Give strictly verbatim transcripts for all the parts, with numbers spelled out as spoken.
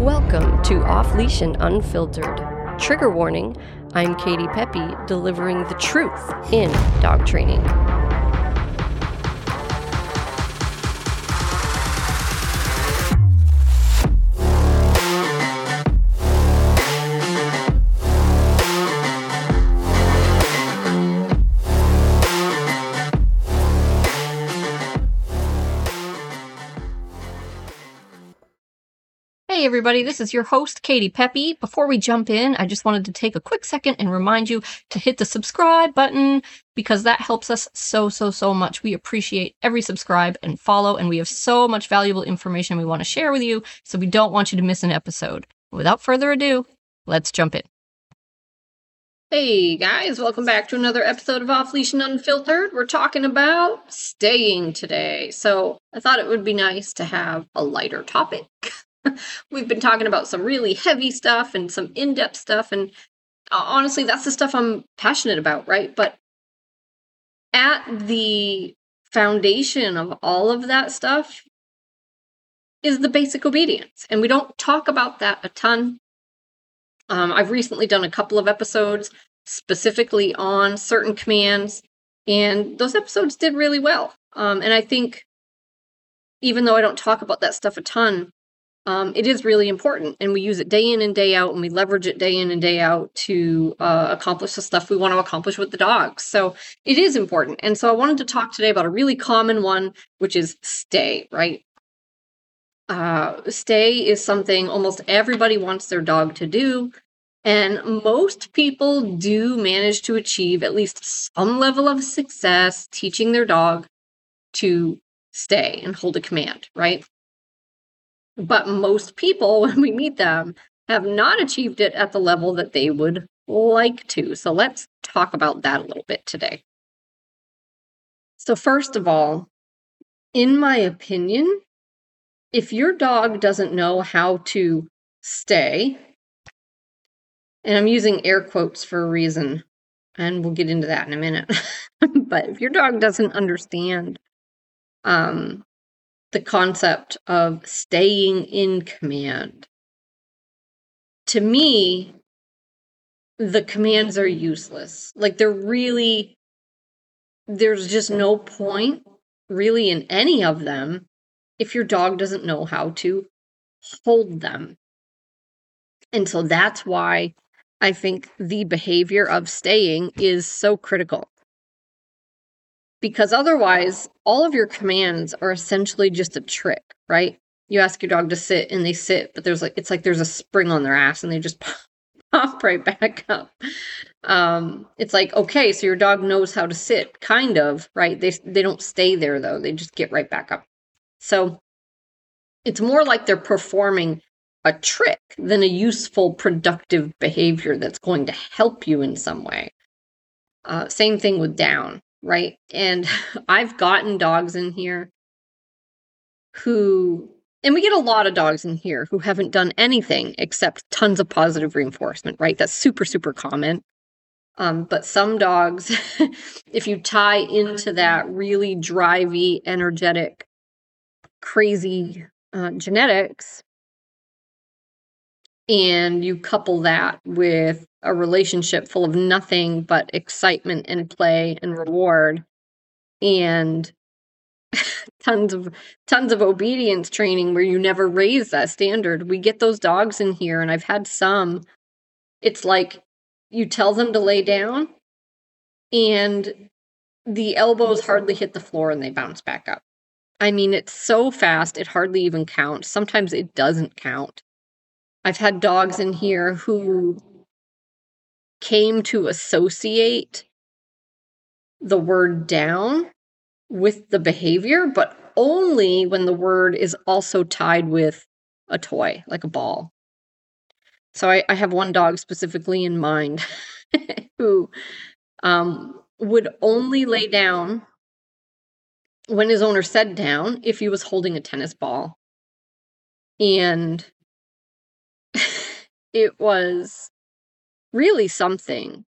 Welcome to Off Leash and Unfiltered. Trigger warning, I'm Katie Pepe, delivering the truth in dog training. Hey everybody, this is your host, Katie Pepe. Before we jump in, I just wanted to take a quick second and remind you to hit the subscribe button because that helps us so, so, so much. We appreciate every subscribe and follow, and we have so much valuable information we want to share with you, so we don't want you to miss an episode. Without further ado, let's jump in. Hey guys, welcome back to another episode of Off Leash and Unfiltered. We're talking about staying today. So I thought it would be nice to have a lighter topic. We've been talking about some really heavy stuff and some in-depth stuff, and uh, honestly, that's the stuff I'm passionate about, right? But at the foundation of all of that stuff is the basic obedience, and we don't talk about that a ton. Um, I've recently done a couple of episodes specifically on certain commands, and those episodes did really well. Um, and I think even though I don't talk about that stuff a ton, Um, it is really important, and we use it day in and day out, and we leverage it day in and day out to uh, accomplish the stuff we want to accomplish with the dogs. So it is important. And so I wanted to talk today about a really common one, which is stay, right? Uh, stay is something almost everybody wants their dog to do, and most people do manage to achieve at least some level of success teaching their dog to stay and hold a command, right? But most people, when we meet them, have not achieved it at the level that they would like to. So let's talk about that a little bit today. So first of all, in my opinion, if your dog doesn't know how to stay, and I'm using air quotes for a reason, and we'll get into that in a minute, but if your dog doesn't understand um, the concept of staying in command, to me, the commands are useless. Like they're really, there's just no point really in any of them if your dog doesn't know how to hold them. And so that's why I think the behavior of staying is so critical. Because otherwise, all of your commands are essentially just a trick, right? You ask your dog to sit and they sit, but there's like it's like there's a spring on their ass and they just pop right back up. Um, it's like, okay, so your dog knows how to sit, kind of, right? They they don't stay there though; they just get right back up. So it's more like they're performing a trick than a useful, productive behavior that's going to help you in some way. Uh, same thing with down. Right? And I've gotten dogs in here who, and we get a lot of dogs in here who haven't done anything except tons of positive reinforcement, right? That's super, super common. Um, but some dogs, if you tie into that really drivey, energetic, crazy uh, genetics, and you couple that with a relationship full of nothing but excitement and play and reward and tons of tons of obedience training where you never raise that standard. We get those dogs in here, and I've had some. It's like you tell them to lay down and the elbows hardly hit the floor and they bounce back up. I mean, it's so fast it hardly even counts. Sometimes it doesn't count. I've had dogs in here who came to associate the word down with the behavior, but only when the word is also tied with a toy, like a ball. So I, I have one dog specifically in mind who um, would only lay down when his owner said down if he was holding a tennis ball. And it was really something.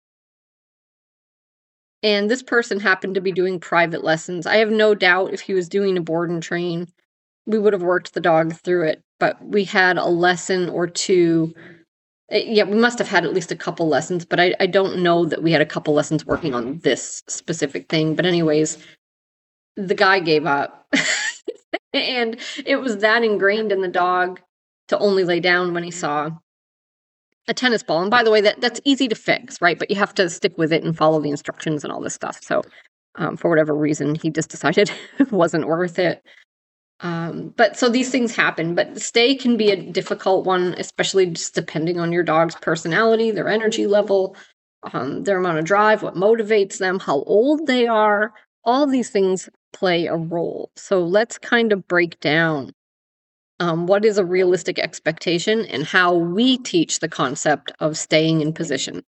And this person happened to be doing private lessons. I have no doubt if he was doing a board and train, we would have worked the dog through it but we had a lesson or two. Yeah, we must have had at least a couple lessons, but I, I don't know that we had a couple lessons working on this specific thing. But anyways, the guy gave up. And it was that ingrained in the dog to only lay down when he saw a tennis ball. And by the way, that, that's easy to fix, right? But you have to stick with it and follow the instructions and all this stuff. So um, for whatever reason, he just decided it wasn't worth it. Um, but so these things happen, but stay can be a difficult one, especially just depending on your dog's personality, their energy level, um, their amount of drive, what motivates them, how old they are. All these things play a role. So let's kind of break down um, what is a realistic expectation and how we teach the concept of staying in position.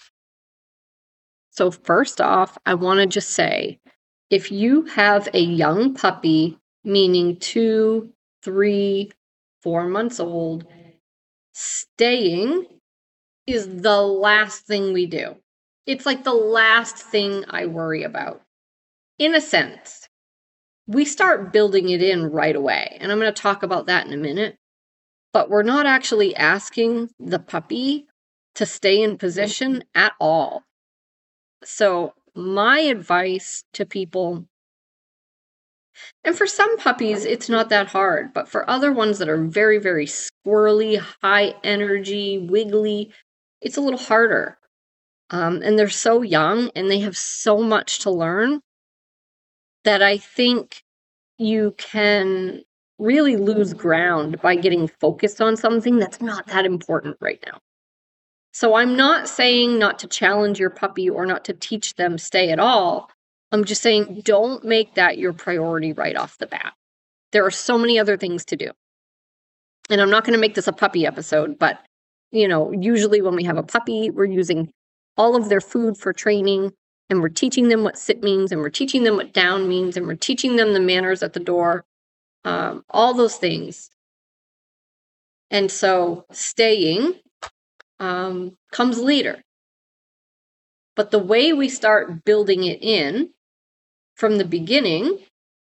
So first off, I want to just say, if you have a young puppy, meaning two, three, four months old, staying is the last thing we do. It's like the last thing I worry about. In a sense, we start building it in right away. And I'm going to talk about that in a minute. But we're not actually asking the puppy to stay in position at all. So my advice to people, and for some puppies, it's not that hard. But for other ones that are very, very squirrely, high energy, wiggly, it's a little harder. Um, and they're so young and they have so much to learn that I think you can really lose ground by getting focused on something that's not that important right now. So I'm not saying not to challenge your puppy or not to teach them stay at all. I'm just saying don't make that your priority right off the bat. There are so many other things to do. And I'm not going to make this a puppy episode, but you know, usually when we have a puppy, we're using all of their food for training. And we're teaching them what sit means, and we're teaching them what down means, and we're teaching them the manners at the door, um, all those things. And so staying um, comes later. But the way we start building it in from the beginning,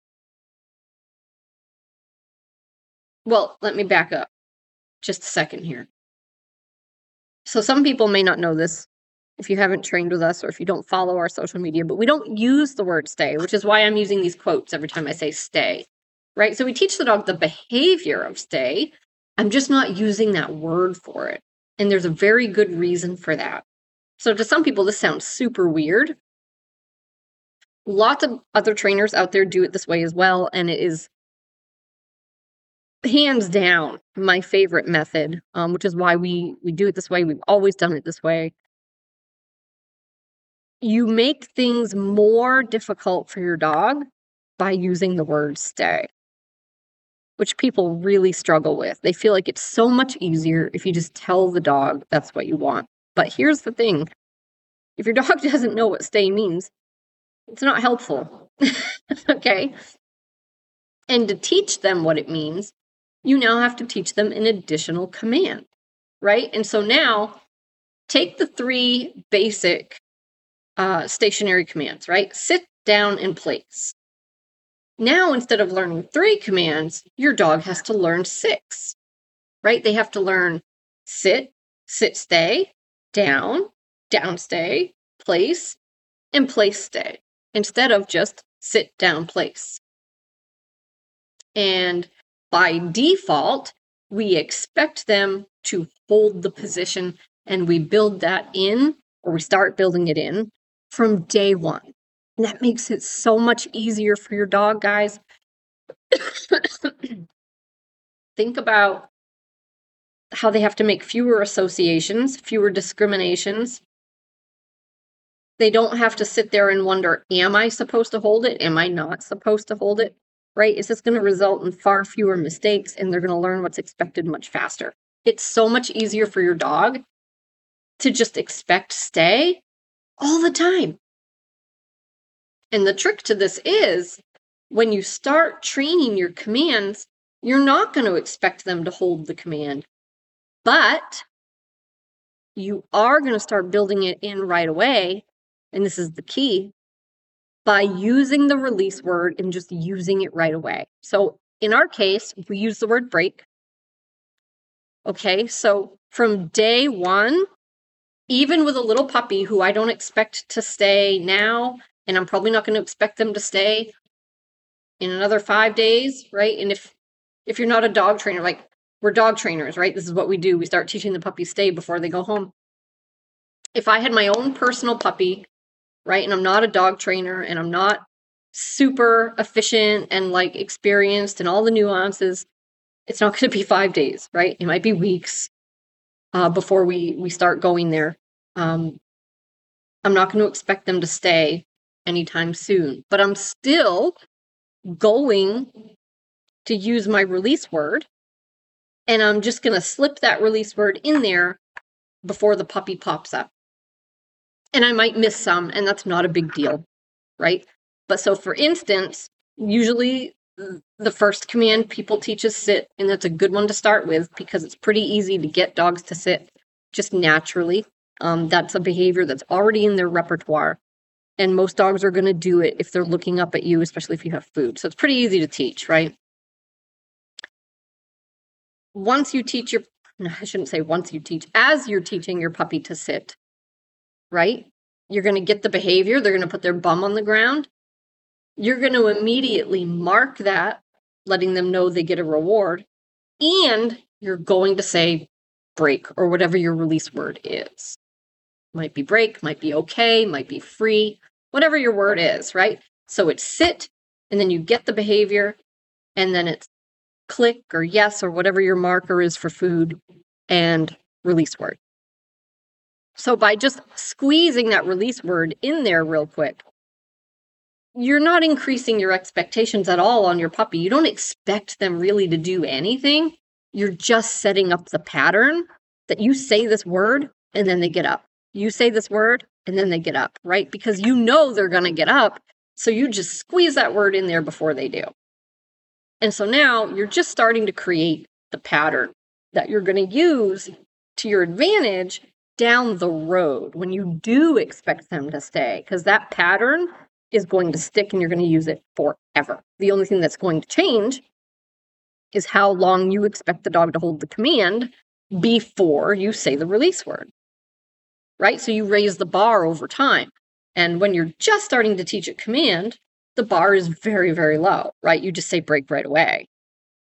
well, let me back up just a second here. So some people may not know this, if you haven't trained with us or if you don't follow our social media, but we don't use the word stay, which is why I'm using these quotes every time I say stay, right? So we teach the dog the behavior of stay. I'm just not using that word for it. And there's a very good reason for that. So to some people, this sounds super weird. Lots of other trainers out there do it this way as well. And it is hands down my favorite method, um, which is why we, we do it this way. We've always done it this way. You make things more difficult for your dog by using the word stay, which people really struggle with. They feel like it's so much easier if you just tell the dog that's what you want. But here's the thing. If your dog doesn't know what stay means, it's not helpful. Okay? And to teach them what it means, you now have to teach them an additional command, right? And so now, take the three basic Uh, stationary commands, right? Sit, down, and place. Now, instead of learning three commands, your dog has to learn six, right? They have to learn sit, sit, stay, down, down, stay, place, and place, stay, instead of just sit, down, place. And by default, we expect them to hold the position, and we build that in, or we start building it in from day one. And that makes it so much easier for your dog, guys. Think about how they have to make fewer associations, fewer discriminations. They don't have to sit there and wonder, am I supposed to hold it? Am I not supposed to hold it? Right? Is this going to result in far fewer mistakes, and they're going to learn what's expected much faster? It's so much easier for your dog to just expect stay all the time. And the trick to this is, when you start training your commands, you're not going to expect them to hold the command, but you are going to start building it in right away. And this is the key, by using the release word and just using it right away. So in our case, we use the word break. Okay, so from day one, even with a little puppy who I don't expect to stay now, and I'm probably not going to expect them to stay in another five days, right? And if if you're not a dog trainer, like we're dog trainers, right? This is what we do. We start teaching the puppies stay before they go home. If I had my own personal puppy, right, and I'm not a dog trainer and I'm not super efficient and like experienced in all the nuances, it's not going to be five days, right? It might be weeks uh, before we we start going there. Um, I'm not going to expect them to stay anytime soon, but I'm still going to use my release word, and I'm just going to slip that release word in there before the puppy pops up. And I might miss some, and that's not a big deal, right? But so for instance, usually the first command people teach is sit, and that's a good one to start with because it's pretty easy to get dogs to sit just naturally. Um, that's a behavior that's already in their repertoire, and most dogs are going to do it if they're looking up at you, especially if you have food. So it's pretty easy to teach, right? Once you teach your, no, I shouldn't say once you teach, as you're teaching your puppy to sit, right? You're going to get the behavior. They're going to put their bum on the ground. You're going to immediately mark that, letting them know they get a reward. And you're going to say break or whatever your release word is. Might be break, might be okay, might be free, whatever your word is, right? So it's sit, and then you get the behavior, and then it's click or yes or whatever your marker is for food and release word. So by just squeezing that release word in there real quick, you're not increasing your expectations at all on your puppy. You don't expect them really to do anything. You're just setting up the pattern that you say this word and then they get up. You say this word and then they get up, right? Because you know they're going to get up. So you just squeeze that word in there before they do. And so now you're just starting to create the pattern that you're going to use to your advantage down the road when you do expect them to stay, because that pattern is going to stick and you're going to use it forever. The only thing that's going to change is how long you expect the dog to hold the command before you say the release word, right? So you raise the bar over time. And when you're just starting to teach a command, the bar is very, very low, right? You just say break right away.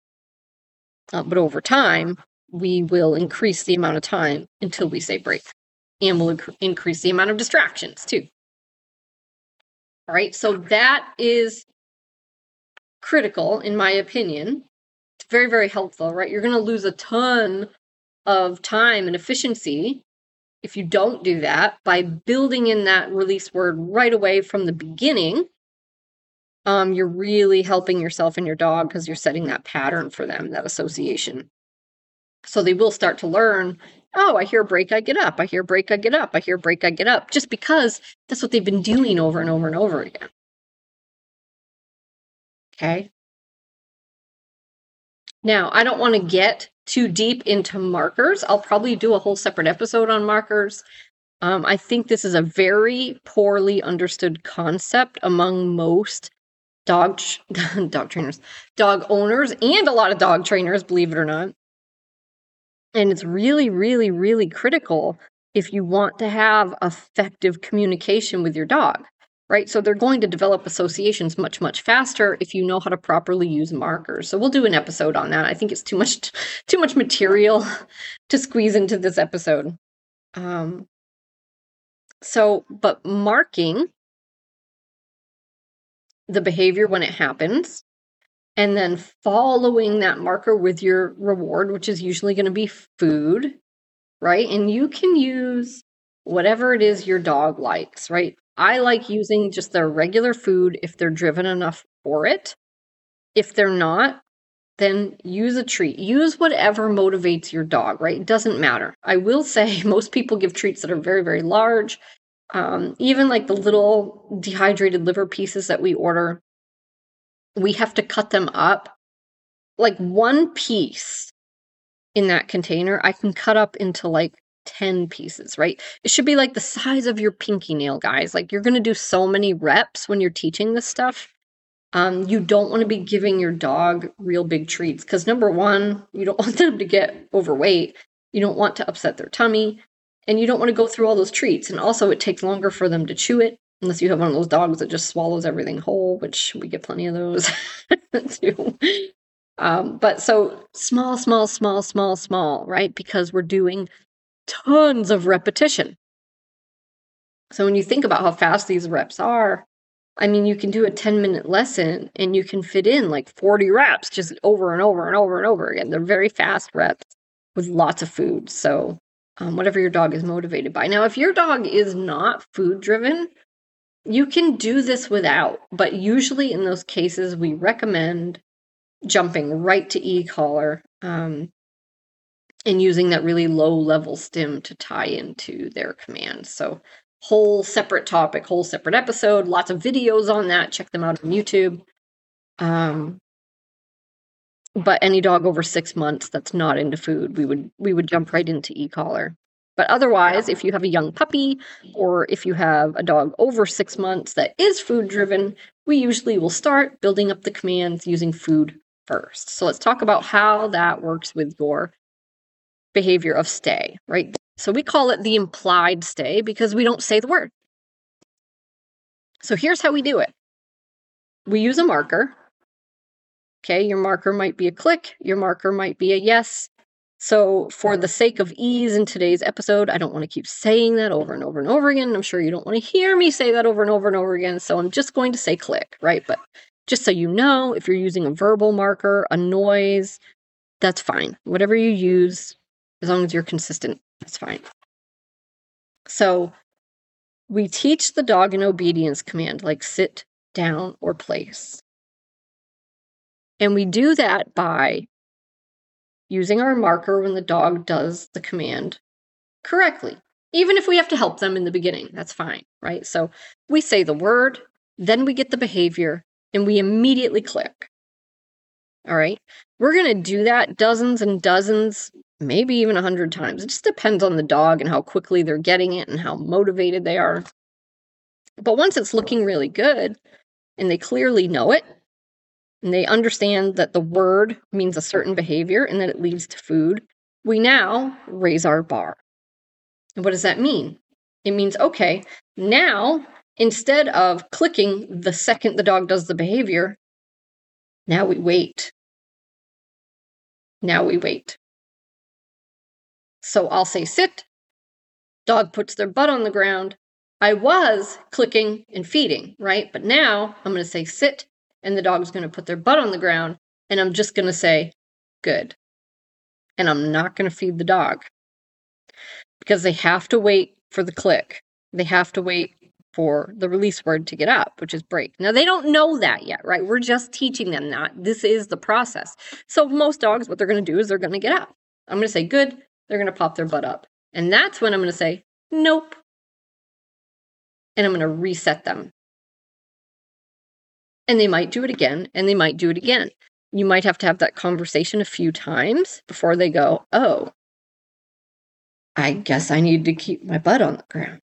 Uh, but over time, we will increase the amount of time until we say break. And we'll inc- increase the amount of distractions too. All right, so that is critical, in my opinion. It's very, very helpful, right? You're going to lose a ton of time and efficiency if you don't do that by building in that release word right away from the beginning. Um, you're really helping yourself and your dog because you're setting that pattern for them, that association. So they will start to learn, oh, I hear break, I get up. I hear break, I get up. I hear break, I get up. Just because that's what they've been doing over and over and over again. Okay. Now, I don't want to get too deep into markers. I'll probably do a whole separate episode on markers. Um, I think this is a very poorly understood concept among most dog dog trainers, dog owners, and a lot of dog trainers, believe it or not. And it's really, really, really critical if you want to have effective communication with your dog, right? So they're going to develop associations much, much faster if you know how to properly use markers. So we'll do an episode on that. I think it's too much, too much material to squeeze into this episode. Um, so, but marking the behavior when it happens, and then following that marker with your reward, which is usually going to be food, right? And you can use whatever it is your dog likes, right? I like using just their regular food if they're driven enough for it. If they're not, then use a treat. Use whatever motivates your dog, right? It doesn't matter. I will say most people give treats that are very, very large. Um, even like the little dehydrated liver pieces that we order, we have to cut them up. Like one piece in that container, I can cut up into like ten pieces, right? It should be like the size of your pinky nail, guys. Like you're going to do so many reps when you're teaching this stuff. Um, you don't want to be giving your dog real big treats because, number one, you don't want them to get overweight. You don't want to upset their tummy, and you don't want to go through all those treats. And also, it takes longer for them to chew it, unless you have one of those dogs that just swallows everything whole, which we get plenty of those too. Um, but so small, small, small, small, small, right? Because we're doing tons of repetition. So when you think about how fast these reps are, I mean, you can do a ten minute lesson and you can fit in like forty reps just over and over and over and over again. They're very fast reps with lots of food. So um, whatever your dog is motivated by. Now, if your dog is not food driven, you can do this without, but usually in those cases, we recommend jumping right to e-collar um, and using that really low level stim to tie into their commands. So whole separate topic, whole separate episode, lots of videos on that. Check them out on YouTube. Um, but any dog over six months that's not into food, we would we would jump right into e-collar. But otherwise, if you have a young puppy or if you have a dog over six months that is food driven, we usually will start building up the commands using food first. So let's talk about how that works with your behavior of stay, right? So we call it the implied stay because we don't say the word. So here's how we do it. We use a marker. Okay, your marker might be a click. Your marker might be a yes. So for the sake of ease in today's episode, I don't want to keep saying that over and over and over again. I'm sure you don't want to hear me say that over and over and over again. So I'm just going to say click, right? But just so you know, if you're using a verbal marker, a noise, that's fine. Whatever you use, as long as you're consistent, that's fine. So we teach the dog an obedience command like sit, down, or place. And we do that by using our marker when the dog does the command correctly. Even if we have to help them in the beginning, that's fine, right? So we say the word, then we get the behavior, and we immediately click. All right? We're going to do that dozens and dozens, maybe even a hundred times. It just depends on the dog and how quickly they're getting it and how motivated they are. But once it's looking really good and they clearly know it, and they understand that the word means a certain behavior and that it leads to food, we now raise our bar. And what does that mean? It means, okay, now, instead of clicking the second the dog does the behavior, now we wait. Now we wait. So I'll say sit. Dog puts their butt on the ground. I was clicking and feeding, right? But now I'm going to say sit, and the dog's going to put their butt on the ground, and I'm just going to say good. And I'm not going to feed the dog because they have to wait for the click. They have to wait for the release word to get up, which is break. Now, they don't know that yet, right? We're just teaching them that. This is the process. So most dogs, what they're going to do is they're going to get up. I'm going to say good. They're going to pop their butt up. And that's when I'm going to say nope. And I'm going to reset them. And they might do it again, and they might do it again. You might have to have that conversation a few times before they go, oh, I guess I need to keep my butt on the ground.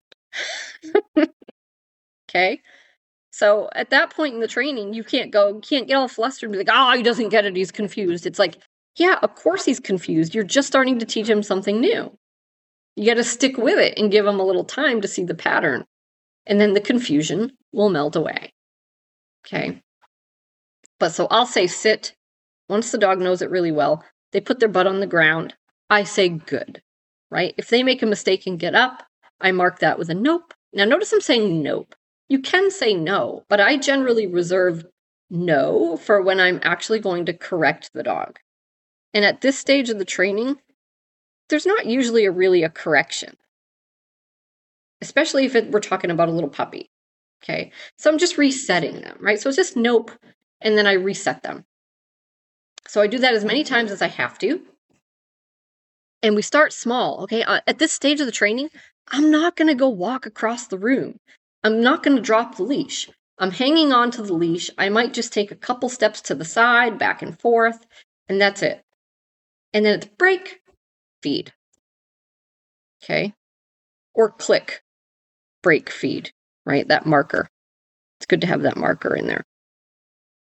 Okay? So at that point in the training, you can't go, you can't get all flustered and be like, oh, he doesn't get it, he's confused. It's like, yeah, of course he's confused. You're just starting to teach him something new. You got to stick with it and give him a little time to see the pattern. And then the confusion will melt away. Okay? But so I'll say sit. Once the dog knows it really well, they put their butt on the ground. I say good, right? If they make a mistake and get up, I mark that with a nope. Now notice I'm saying nope. You can say no, but I generally reserve no for when I'm actually going to correct the dog. And at this stage of the training, there's not usually a really a correction, especially if it, we're talking about a little puppy. Okay, so I'm just resetting them, right? So it's just nope, and then I reset them. So I do that as many times as I have to. And we start small, okay? Uh, at this stage of the training, I'm not going to go walk across the room. I'm not going to drop the leash. I'm hanging on to the leash. I might just take a couple steps to the side, back and forth, and that's it. And then it's break, feed. Okay? Or click, break, feed, right? That marker. It's good to have that marker in there.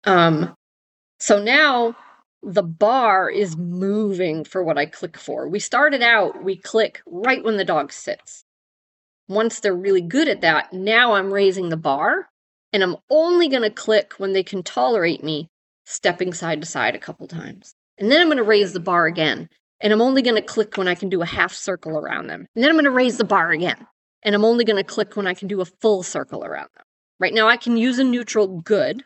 Um, so now the bar is moving for what I click for. We started out, we click right when the dog sits. Once they're really good at that, now I'm raising the bar, and I'm only going to click when they can tolerate me stepping side to side a couple times. And then I'm going to raise the bar again, and I'm only going to click when I can do a half circle around them. And then I'm going to raise the bar again, and I'm only going to click when I can do a full circle around them. Right now I can use a neutral good,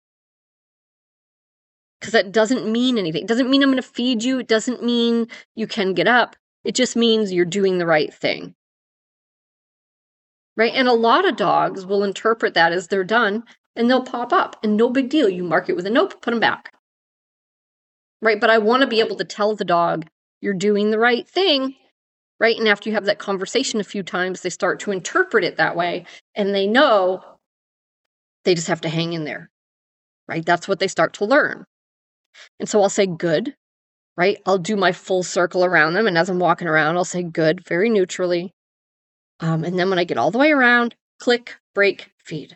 because that doesn't mean anything. It doesn't mean I'm going to feed you. It doesn't mean you can get up. It just means you're doing the right thing. Right? And a lot of dogs will interpret that as they're done, and they'll pop up, and no big deal. You mark it with a nope, put them back. Right? But I want to be able to tell the dog, you're doing the right thing. Right? And after you have that conversation a few times, they start to interpret it that way, and they know they just have to hang in there. Right? That's what they start to learn. And so I'll say good. Right? I'll do my full circle around them, and as I'm walking around, I'll say good, very neutrally. Um, and then when I get all the way around, click, break, feed.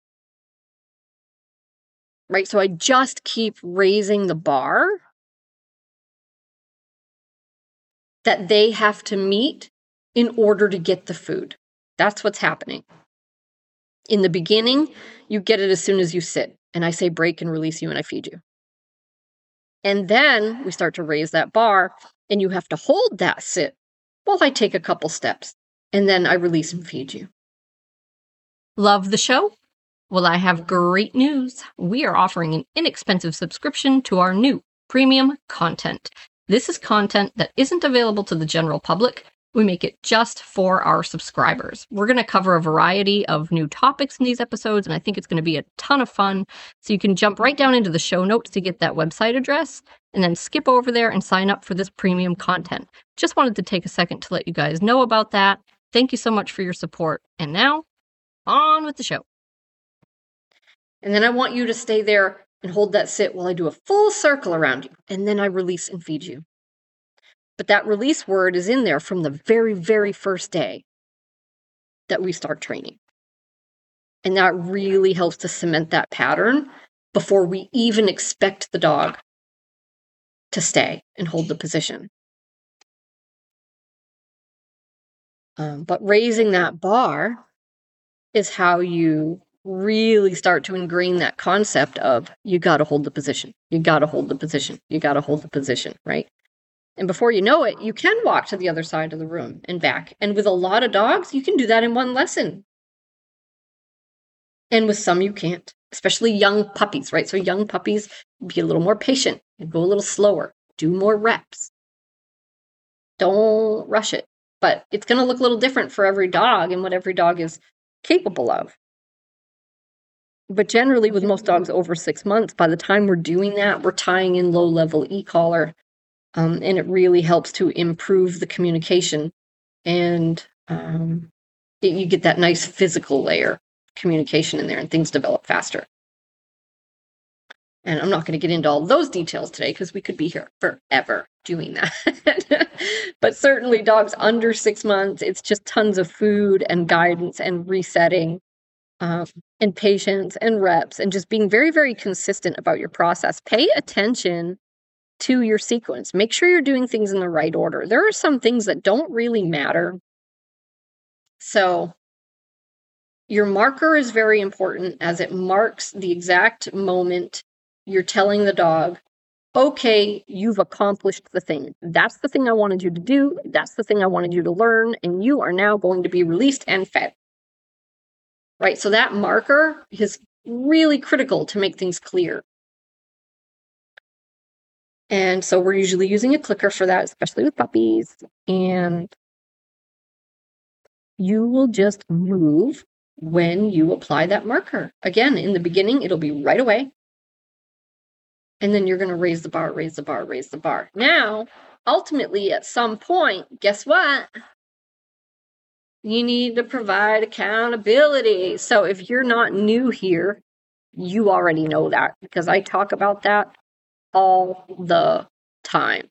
Right? So I just keep raising the bar that they have to meet in order to get the food. That's what's happening. In the beginning, you get it as soon as you sit, and I say break and release you, and I feed you. And then we start to raise that bar, and you have to hold that sit while I take a couple steps. And then I release and feed you. Love the show? Well, I have great news. We are offering an inexpensive subscription to our new premium content. This is content that isn't available to the general public. We make it just for our subscribers. We're going to cover a variety of new topics in these episodes, and I think it's going to be a ton of fun. So you can jump right down into the show notes to get that website address, and then skip over there and sign up for this premium content. Just wanted to take a second to let you guys know about that. Thank you so much for your support. And now, on with the show. And then I want you to stay there and hold that sit while I do a full circle around you. And then I release and feed you. But that release word is in there from the very, very first day that we start training. And that really helps to cement that pattern before we even expect the dog to stay and hold the position. Um, but raising that bar is how you really start to ingrain that concept of you got to hold the position. You got to hold the position. You got to hold the position, right? And before you know it, you can walk to the other side of the room and back. And with a lot of dogs, you can do that in one lesson. And with some, you can't, especially young puppies, right? So young puppies, be a little more patient and go a little slower. Do more reps. Don't rush it. But it's going to look a little different for every dog and what every dog is capable of. But generally, with most dogs over six months, by the time we're doing that, we're tying in low-level e-collar, um, and it really helps to improve the communication, and um, it, you get that nice physical layer communication in there, and things develop faster. And I'm not going to get into all those details today because we could be here forever doing that. But certainly dogs under six months, it's just tons of food and guidance and resetting um, and patience and reps and just being very, very consistent about your process. Pay attention to your sequence. Make sure you're doing things in the right order. There are some things that don't really matter. So your marker is very important as it marks the exact moment you're telling the dog, okay, you've accomplished the thing. That's the thing I wanted you to do. That's the thing I wanted you to learn. And you are now going to be released and fed. Right? So that marker is really critical to make things clear. And so we're usually using a clicker for that, especially with puppies. And you will just move when you apply that marker. Again, in the beginning, it'll be right away. And then you're going to raise the bar, raise the bar, raise the bar. Now, ultimately, at some point, guess what? You need to provide accountability. So if you're not new here, you already know that because I talk about that all the time.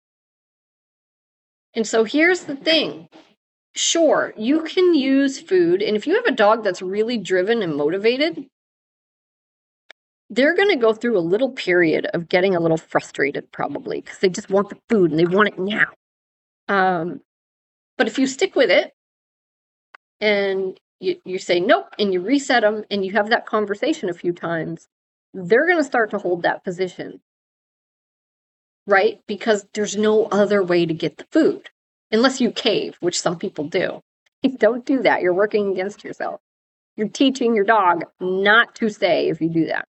And so here's the thing. Sure, you can use food. And if you have a dog that's really driven and motivated, they're going to go through a little period of getting a little frustrated probably because they just want the food and they want it now. Um, but if you stick with it and you, you say nope and you reset them and you have that conversation a few times, they're going to start to hold that position, right? Because there's no other way to get the food unless you cave, which some people do. Don't do that. You're working against yourself. You're teaching your dog not to stay if you do that.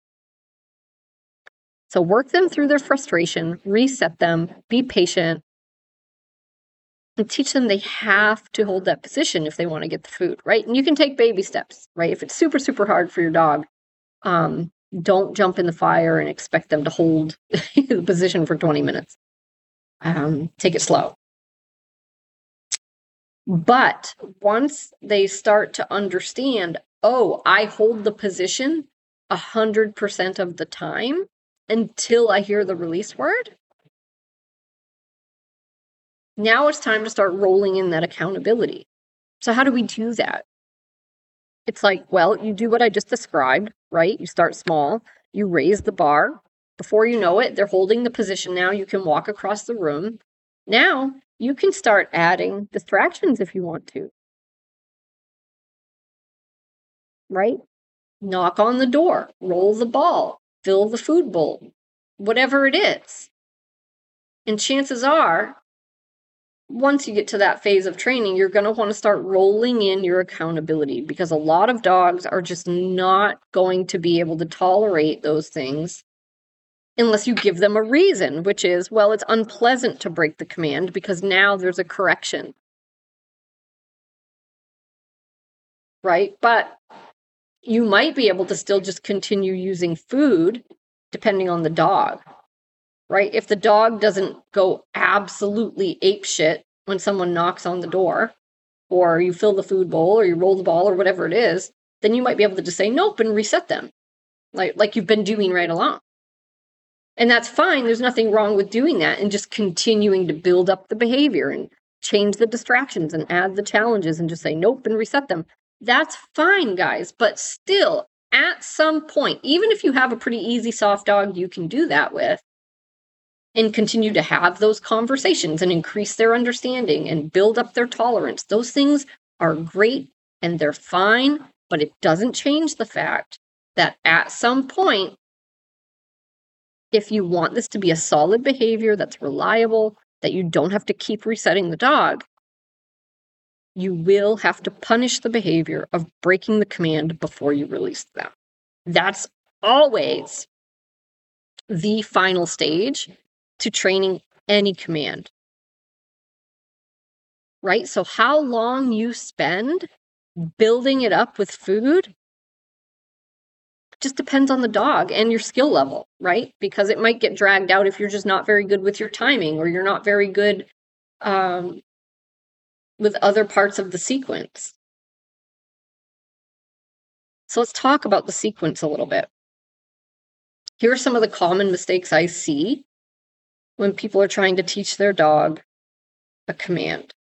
So work them through their frustration, reset them, be patient, and teach them they have to hold that position if they want to get the food, right? And you can take baby steps, right? If it's super, super hard for your dog, um, don't jump in the fire and expect them to hold the position for twenty minutes. Um, take it slow. But once they start to understand, oh, I hold the position one hundred percent of the time until I hear the release word, now it's time to start rolling in that accountability. So how do we do that? It's like, well, you do what I just described, right? You start small, you raise the bar. Before you know it, they're holding the position now. You can walk across the room. Now you can start adding distractions if you want to, right? Knock on the door, roll the ball, fill the food bowl, whatever it is. And chances are, once you get to that phase of training, you're going to want to start rolling in your accountability because a lot of dogs are just not going to be able to tolerate those things unless you give them a reason, which is, well, it's unpleasant to break the command because now there's a correction. Right? But you might be able to still just continue using food depending on the dog. Right? If the dog doesn't go absolutely apeshit when someone knocks on the door, or you fill the food bowl, or you roll the ball, or whatever it is, then you might be able to just say nope and reset them, like like you've been doing right along. And that's fine. There's nothing wrong with doing that and just continuing to build up the behavior and change the distractions and add the challenges and just say nope and reset them. That's fine, guys. But still, at some point, even if you have a pretty easy, soft dog you can do that with, and continue to have those conversations and increase their understanding and build up their tolerance. Those things are great and they're fine, but it doesn't change the fact that at some point, if you want this to be a solid behavior that's reliable, that you don't have to keep resetting the dog, you will have to punish the behavior of breaking the command before you release them. That's always the final stage to training any command, right? So how long you spend building it up with food just depends on the dog and your skill level, right? Because it might get dragged out if you're just not very good with your timing or you're not very good um, with other parts of the sequence. So let's talk about the sequence a little bit. Here are some of the common mistakes I see when people are trying to teach their dog a command.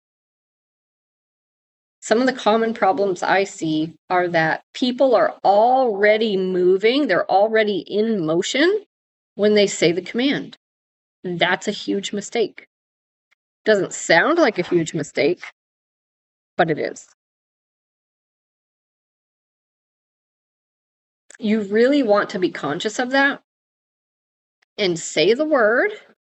Some of the common problems I see are that people are already moving, they're already in motion when they say the command. That's a huge mistake. Doesn't sound like a huge mistake, but it is. You really want to be conscious of that and say the word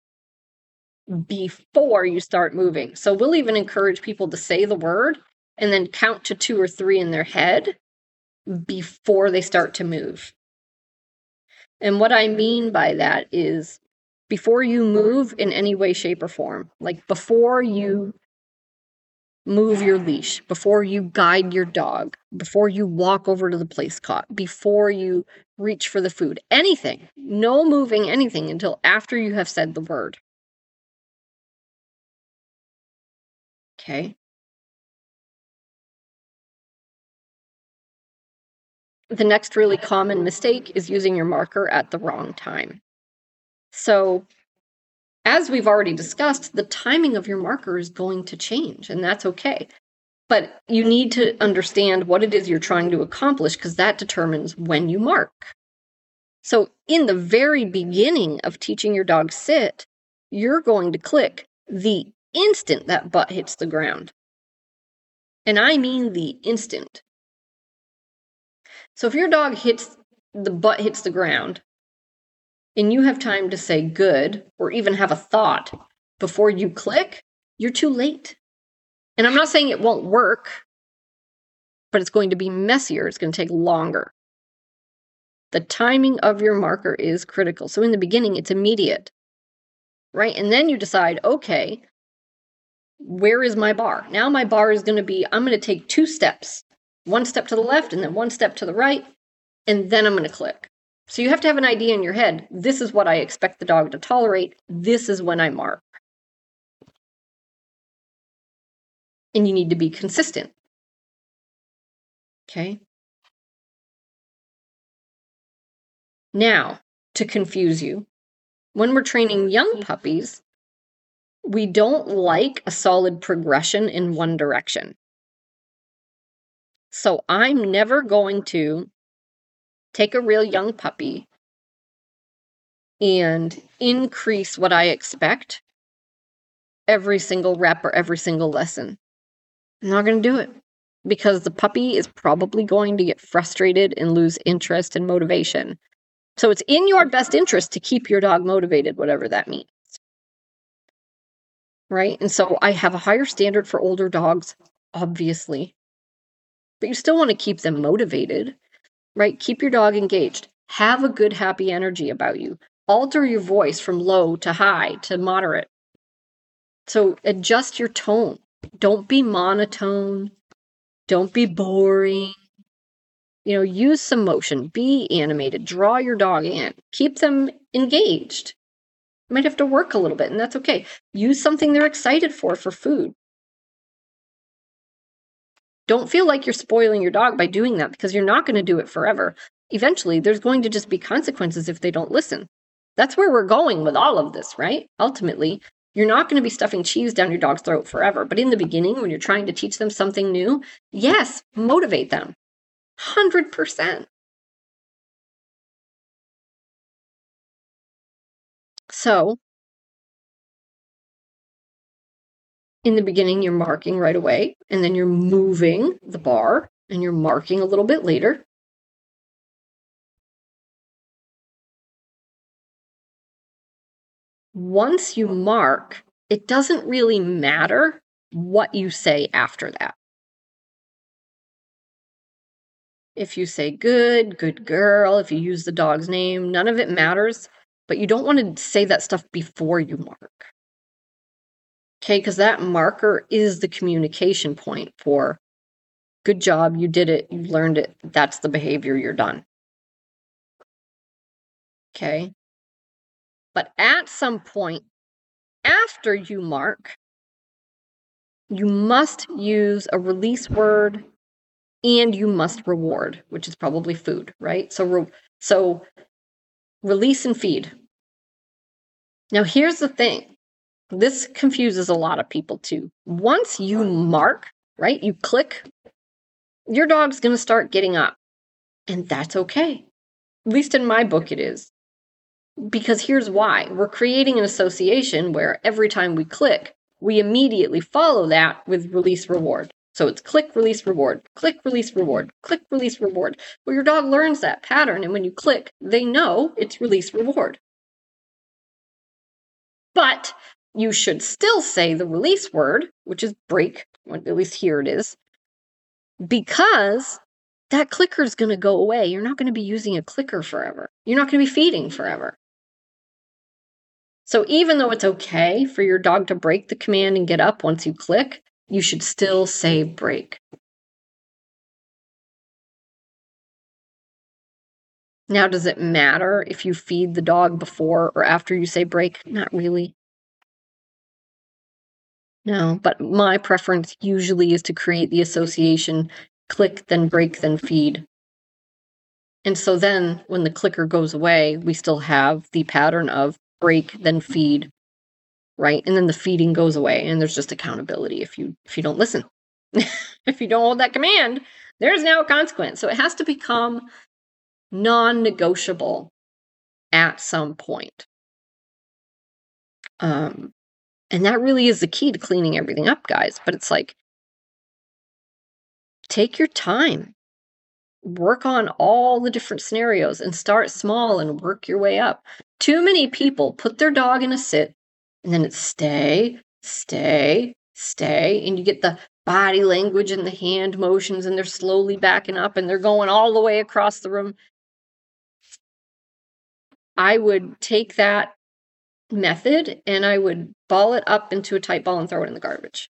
before you start moving. So we'll even encourage people to say the word and then count to two or three in their head before they start to move. And what I mean by that is before you move in any way, shape, or form, like before you move your leash, before you guide your dog, before you walk over to the place cot, before you reach for the food, anything, no moving anything until after you have said the word. Okay. The next really common mistake is using your marker at the wrong time. So, as we've already discussed, the timing of your marker is going to change, and that's okay. But you need to understand what it is you're trying to accomplish because that determines when you mark. So in the very beginning of teaching your dog sit, you're going to click the instant that butt hits the ground. And I mean the instant. So if your dog hits, the butt hits the ground, and you have time to say good, or even have a thought before you click, you're too late. And I'm not saying it won't work, but it's going to be messier. It's going to take longer. The timing of your marker is critical. So in the beginning, it's immediate, right? And then you decide, okay, where is my bar? Now my bar is going to be, I'm going to take two steps, one step to the left and then one step to the right, and then I'm going to click. So you have to have an idea in your head. This is what I expect the dog to tolerate. This is when I mark. And you need to be consistent. Okay. Now, to confuse you, when we're training young puppies, we don't like a solid progression in one direction. So I'm never going to take a real young puppy and increase what I expect every single rep or every single lesson. I'm not going to do it because the puppy is probably going to get frustrated and lose interest and motivation. So it's in your best interest to keep your dog motivated, whatever that means. Right? And so I have a higher standard for older dogs, obviously. But you still want to keep them motivated, right? Keep your dog engaged. Have a good, happy energy about you. Alter your voice from low to high to moderate. So adjust your tone. Don't be monotone. Don't be boring. You know, use some motion. Be animated. Draw your dog in. Keep them engaged. You might have to work a little bit, and that's okay. Use something they're excited for, for food. Don't feel like you're spoiling your dog by doing that because you're not going to do it forever. Eventually, there's going to just be consequences if they don't listen. That's where we're going with all of this, right? Ultimately, you're not going to be stuffing cheese down your dog's throat forever. But in the beginning, when you're trying to teach them something new, yes, motivate them. one hundred percent. So, in the beginning, you're marking right away, and then you're moving the bar, and you're marking a little bit later. Once you mark, it doesn't really matter what you say after that. If you say good, good girl, if you use the dog's name, none of it matters, but you don't want to say that stuff before you mark. Okay, because that marker is the communication point for good job, you did it, you learned it, that's the behavior, you're done. Okay. But at some point after you mark, you must use a release word and you must reward, which is probably food, right? So, re- so release and feed. Now, here's the thing. This confuses a lot of people too. Once you mark, right, you click, your dog's going to start getting up. And that's okay. At least in my book, it is. Because here's why. We're creating an association where every time we click, we immediately follow that with release reward. So it's click, release, reward, click, release, reward, click, release, reward. Well, your dog learns that pattern, and when you click, they know it's release, reward. But you should still say the release word, which is break, at least here it is, because that clicker is going to go away. You're not going to be using a clicker forever. You're not going to be feeding forever. So even though it's okay for your dog to break the command and get up once you click, you should still say break. Now, does it matter if you feed the dog before or after you say break? Not really. No, but my preference usually is to create the association, click, then break, then feed. And so then when the clicker goes away, we still have the pattern of break, then feed, right? And then the feeding goes away, and there's just accountability if you if you don't listen. If you don't hold that command, there's now a consequence. So it has to become non-negotiable at some point. Um, and that really is the key to cleaning everything up, guys. But it's like, take your time. Work on all the different scenarios and start small and work your way up. Too many people put their dog in a sit and then it's stay, stay, stay. And you get the body language and the hand motions and they're slowly backing up and they're going all the way across the room. I would take that method and I would ball it up into a tight ball and throw it in the garbage.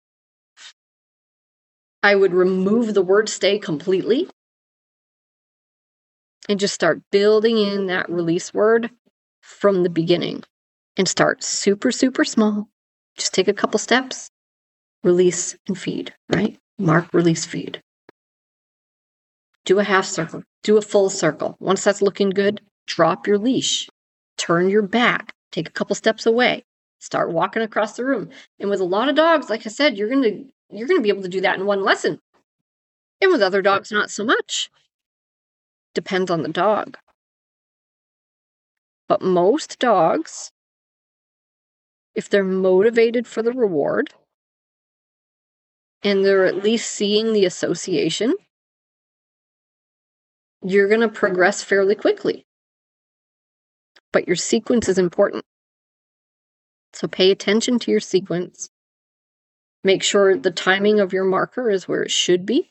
I would remove the word stay completely and just start building in that release word from the beginning and start super, super small. Just take a couple steps, release and feed, right? Mark, release, feed. Do a half circle, do a full circle. Once that's looking good, drop your leash, turn your back, take a couple steps away, start walking across the room. And with a lot of dogs, like I said, you're going to you're going to be able to do that in one lesson. And with other dogs, not so much. Depends on the dog. But most dogs, if they're motivated for the reward and they're at least seeing the association, you're going to progress fairly quickly. But your sequence is important. So pay attention to your sequence. Make sure the timing of your marker is where it should be.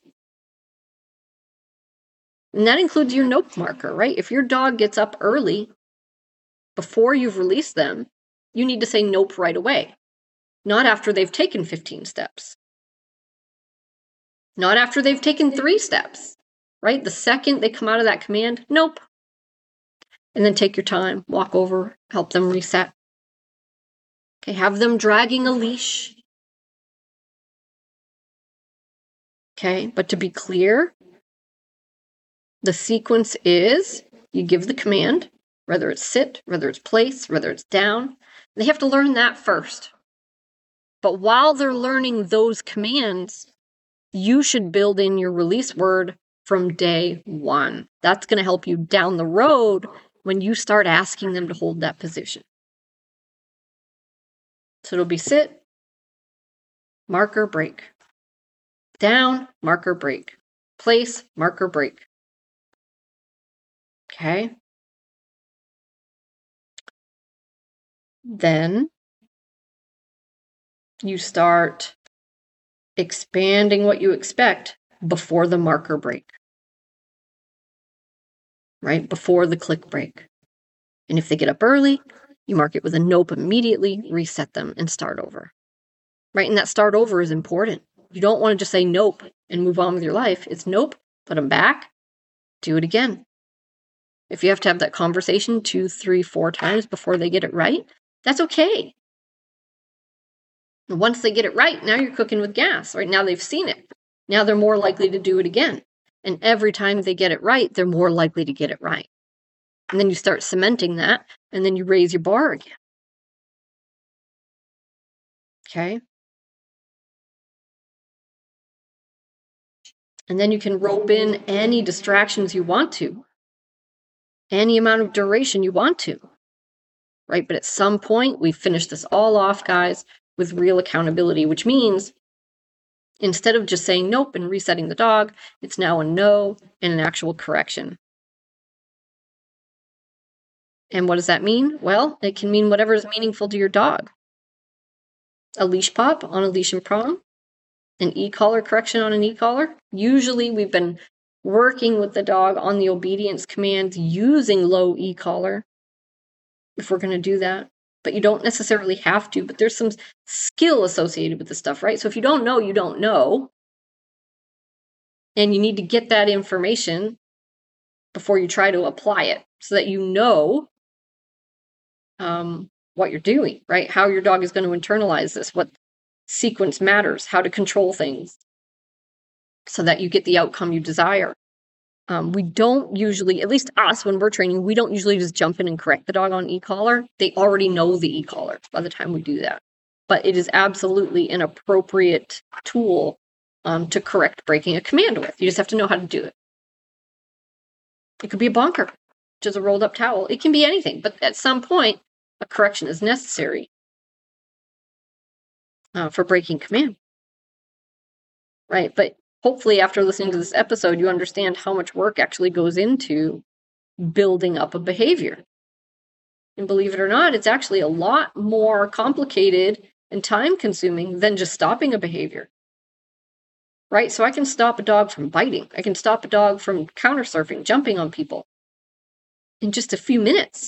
And that includes your nope marker, right? If your dog gets up early before you've released them, you need to say nope right away. Not after they've taken fifteen steps. Not after they've taken three steps, right? The second they come out of that command, nope. And then take your time, walk over, help them reset. Okay, have them dragging a leash. Okay, but to be clear, the sequence is you give the command, whether it's sit, whether it's place, whether it's down. They have to learn that first. But while they're learning those commands, you should build in your release word from day one. That's going to help you down the road when you start asking them to hold that position. So it'll be sit, marker, break. Down, marker, break. Place, marker, break. Okay. Then you start expanding what you expect before the marker break. Right? Before the click break. And if they get up early, you mark it with a nope immediately, reset them, and start over. Right? And that start over is important. You don't want to just say nope and move on with your life. It's nope, put them back, do it again. If you have to have that conversation two, three, four times before they get it right, that's okay. And once they get it right, now you're cooking with gas. Right? Now they've seen it. Now they're more likely to do it again. And every time they get it right, they're more likely to get it right. And then you start cementing that, and then you raise your bar again. Okay? And then you can rope in any distractions you want to, any amount of duration you want to, right? But at some point, we finish this all off, guys, with real accountability, which means instead of just saying nope and resetting the dog, it's now a no and an actual correction. And what does that mean? Well, it can mean whatever is meaningful to your dog. A leash pop on a leash and prong, an e-collar correction on an e-collar. Usually we've been working with the dog on the obedience commands using low e-collar if we're going to do that. But you don't necessarily have to, but there's some skill associated with this stuff, right? So if you don't know, you don't know. And you need to get that information before you try to apply it so that you know um, what you're doing, right? How your dog is going to internalize this, what sequence matters, how to control things so that you get the outcome you desire. Um, we don't usually, at least us, when we're training, we don't usually just jump in and correct the dog on e-collar. They already know the e-collar by the time we do that. But it is absolutely an appropriate tool um, to correct breaking a command with. You just have to know how to do it. It could be a bonker. such as a rolled up towel. It can be anything, but at some point, a correction is necessary uh, for breaking command. Right? But hopefully after listening to this episode, you understand how much work actually goes into building up a behavior. And believe it or not, it's actually a lot more complicated and time consuming than just stopping a behavior. Right? So I can stop a dog from biting. I can stop a dog from counter surfing, jumping on people in just a few minutes.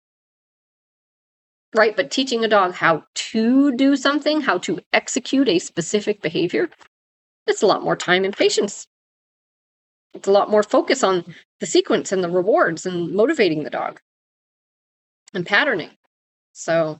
Right? But teaching a dog how to do something, how to execute a specific behavior, it's a lot more time and patience. It's a lot more focus on the sequence and the rewards and motivating the dog and patterning. So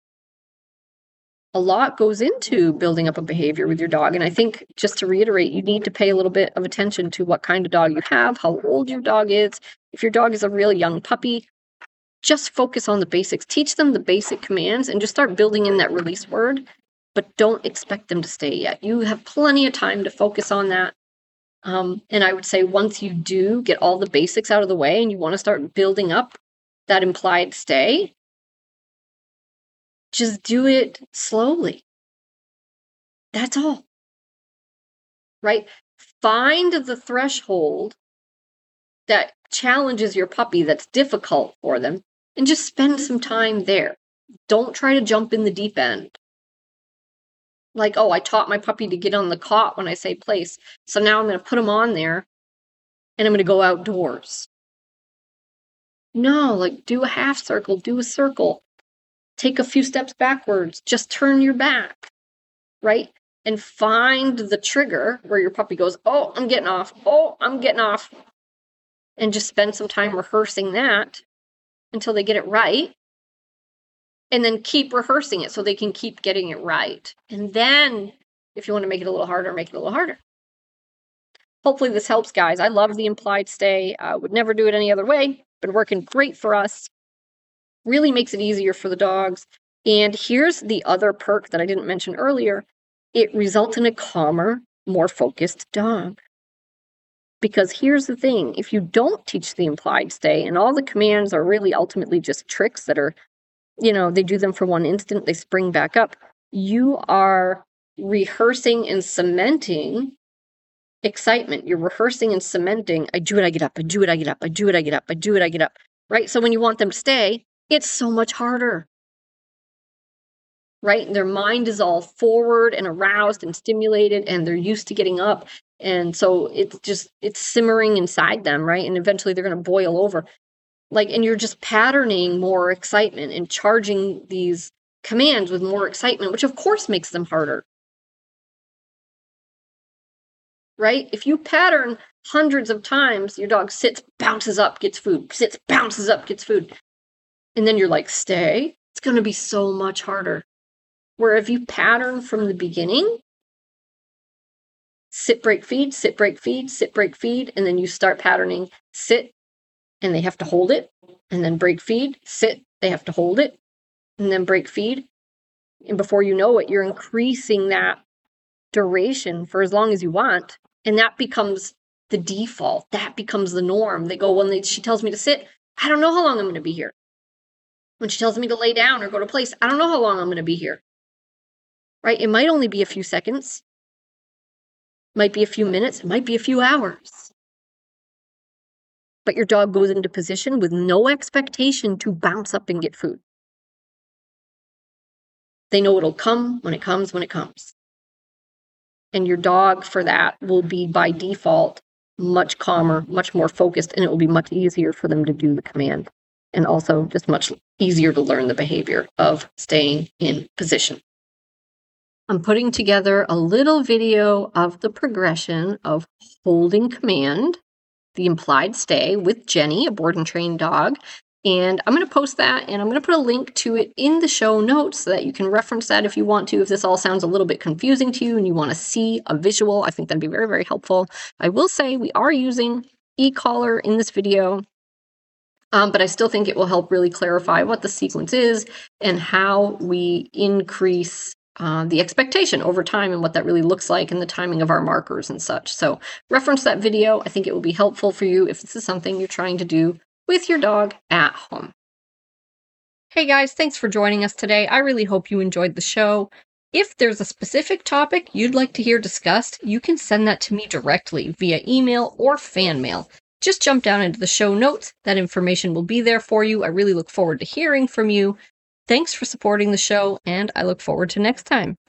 a lot goes into building up a behavior with your dog. And I think, just to reiterate, you need to pay a little bit of attention to what kind of dog you have, how old your dog is. If your dog is a real young puppy, just focus on the basics. Teach them the basic commands and just start building in that release word. But don't expect them to stay yet. You have plenty of time to focus on that. Um, and I would say once you do get all the basics out of the way and you want to start building up that implied stay, just do it slowly. That's all. Right? Find the threshold that challenges your puppy, that's difficult for them, and just spend some time there. Don't try to jump in the deep end. Like, oh, I taught my puppy to get on the cot when I say place, so now I'm going to put him on there and I'm going to go outdoors. No, like, do a half circle, do a circle. Take a few steps backwards, just turn your back, right? And find the trigger where your puppy goes, oh, I'm getting off, oh, I'm getting off. And just spend some time rehearsing that until they get it right. And then keep rehearsing it so they can keep getting it right. And then, if you want to make it a little harder, make it a little harder. Hopefully this helps, guys. I love the implied stay. I would never do it any other way. Been working great for us. Really makes it easier for the dogs. And here's the other perk that I didn't mention earlier. It results in a calmer, more focused dog. Because here's the thing. If you don't teach the implied stay, and all the commands are really ultimately just tricks that are, you know, they do them for one instant, they spring back up. You are rehearsing and cementing excitement. You're rehearsing and cementing, I do it, I get up, I do it, I get up, I do it, I get up, I do it, I get up, right? So when you want them to stay, it's so much harder, right? And their mind is all forward and aroused and stimulated, and they're used to getting up. And so it's just, it's simmering inside them, right? And eventually they're going to boil over. Like, and you're just patterning more excitement and charging these commands with more excitement, which of course makes them harder. Right? If you pattern hundreds of times, your dog sits, bounces up, gets food, sits, bounces up, gets food. And then you're like, stay. It's going to be so much harder. Where if you pattern from the beginning, sit, break, feed, sit, break, feed, sit, break, feed, and then you start patterning, sit, and they have to hold it, and then break, feed, sit, they have to hold it, and then break, feed. And before you know it, you're increasing that duration for as long as you want. And that becomes the default. That becomes the norm. They go, when they, she tells me to sit, I don't know how long I'm going to be here. When she tells me to lay down or go to place, I don't know how long I'm going to be here. Right? It might only be a few seconds. It might be a few minutes. It might be a few hours. But your dog goes into position with no expectation to bounce up and get food. They know it'll come when it comes, when it comes. And your dog, for that, will be by default much calmer, much more focused, and it will be much easier for them to do the command. And also just much easier to learn the behavior of staying in position. I'm putting together a little video of the progression of holding command, the implied stay, with Jenny, a board and trained dog. And I'm going to post that, and I'm going to put a link to it in the show notes so that you can reference that if you want to. If this all sounds a little bit confusing to you and you want to see a visual, I think that'd be very, very helpful. I will say we are using eCollar in this video, um, but I still think it will help really clarify what the sequence is and how we increase uh, the expectation over time and what that really looks like and the timing of our markers and such. So reference that video. I think it will be helpful for you if this is something you're trying to do with your dog at home. Hey guys, thanks for joining us today. I really hope you enjoyed the show. If there's a specific topic you'd like to hear discussed, you can send that to me directly via email or fan mail. Just jump down into the show notes. That information will be there for you. I really look forward to hearing from you. Thanks for supporting the show, and I look forward to next time.